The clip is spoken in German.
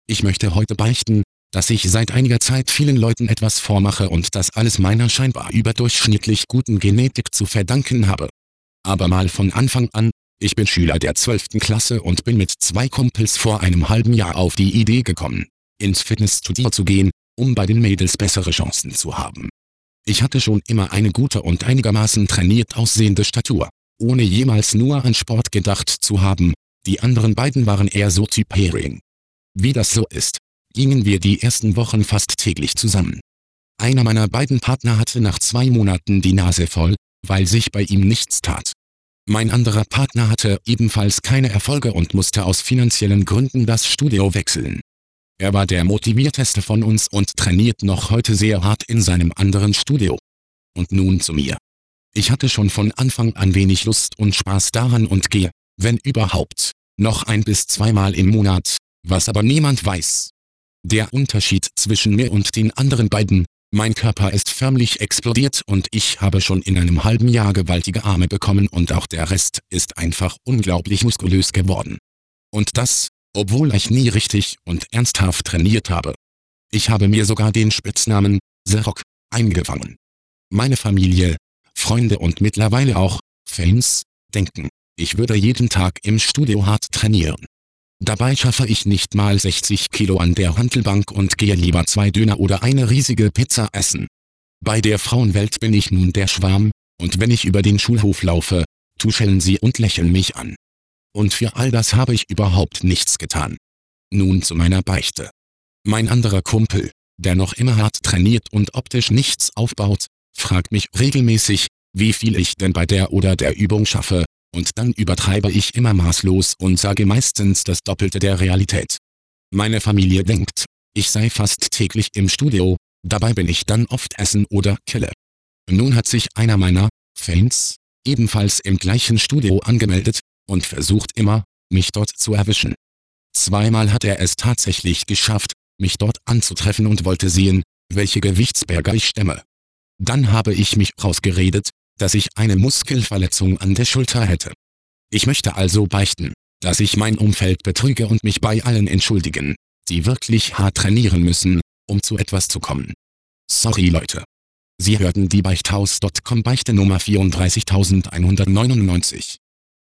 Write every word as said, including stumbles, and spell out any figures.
Ich möchte heute beichten, dass ich seit einiger Zeit vielen Leuten etwas vormache und das alles meiner scheinbar überdurchschnittlich guten Genetik zu verdanken habe. Aber mal von Anfang an, ich bin Schüler der zwölften Klasse und bin mit zwei Kumpels vor einem halben Jahr auf die Idee gekommen, ins Fitnessstudio zu gehen, um bei den Mädels bessere Chancen zu haben. Ich hatte schon immer eine gute und einigermaßen trainiert aussehende Statur, ohne jemals nur an Sport gedacht zu haben. Die anderen beiden waren eher so Typ Hering. Wie das so ist, gingen wir die ersten Wochen fast täglich zusammen. Einer meiner beiden Partner hatte nach zwei Monaten die Nase voll, weil sich bei ihm nichts tat. Mein anderer Partner hatte ebenfalls keine Erfolge und musste aus finanziellen Gründen das Studio wechseln. Er war der motivierteste von uns und trainiert noch heute sehr hart in seinem anderen Studio. Und nun zu mir. Ich hatte schon von Anfang an wenig Lust und Spaß daran und gehe, wenn überhaupt, noch ein bis zweimal im Monat, was aber niemand weiß. Der Unterschied zwischen mir und den anderen beiden: Mein Körper ist förmlich explodiert und ich habe schon in einem halben Jahr gewaltige Arme bekommen und auch der Rest ist einfach unglaublich muskulös geworden. Und das, obwohl ich nie richtig und ernsthaft trainiert habe. Ich habe mir sogar den Spitznamen The Rock eingefangen. Meine Familie, Freunde und mittlerweile auch Fans denken, ich würde jeden Tag im Studio hart trainieren. Dabei schaffe ich nicht mal sechzig Kilo an der Hantelbank und gehe lieber zwei Döner oder eine riesige Pizza essen. Bei der Frauenwelt bin ich nun der Schwarm, und wenn ich über den Schulhof laufe, tuscheln sie und lächeln mich an. Und für all das habe ich überhaupt nichts getan. Nun zu meiner Beichte. Mein anderer Kumpel, der noch immer hart trainiert und optisch nichts aufbaut, fragt mich regelmäßig, wie viel ich denn bei der oder der Übung schaffe, und dann übertreibe ich immer maßlos und sage meistens das Doppelte der Realität. Meine Familie denkt, ich sei fast täglich im Studio, dabei bin ich dann oft essen oder kille. Nun hat sich einer meiner Fans ebenfalls im gleichen Studio angemeldet und versucht immer, mich dort zu erwischen. Zweimal hat er es tatsächlich geschafft, mich dort anzutreffen und wollte sehen, welche Gewichtsberge ich stemme. Dann habe ich mich rausgeredet, dass ich eine Muskelverletzung an der Schulter hätte. Ich möchte also beichten, dass ich mein Umfeld betrüge und mich bei allen entschuldigen, die wirklich hart trainieren müssen, um zu etwas zu kommen. Sorry Leute. Sie hörten die Beichthaus Punkt com Beichte Nummer vierunddreißigtausendeinhundertneunundneunzig.